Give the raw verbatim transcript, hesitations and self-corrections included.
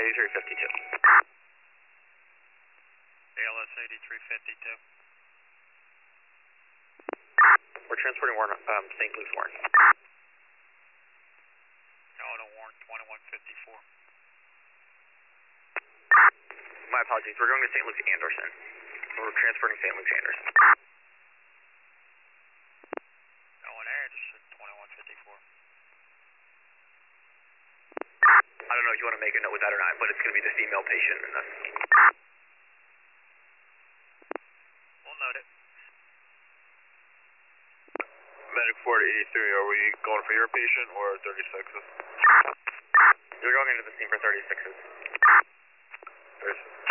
eighty-three fifty-two. A L S eighty-three fifty-two. We're transporting Warren, um, Saint Luke's Warren. Auto Warren twenty-one fifty-four. My apologies, we're going to Saint Luke's Anderson. We're transporting Saint Luke's Anderson. Owen Anderson twenty-one fifty-four. I don't know if you want to make a note with that or not, but it's going to be the female patient in this. We'll note it. Medic four to eighty-three, are we going for your patient or thirty-sixes? You're going into the scene for thirty-sixes. thirty-six.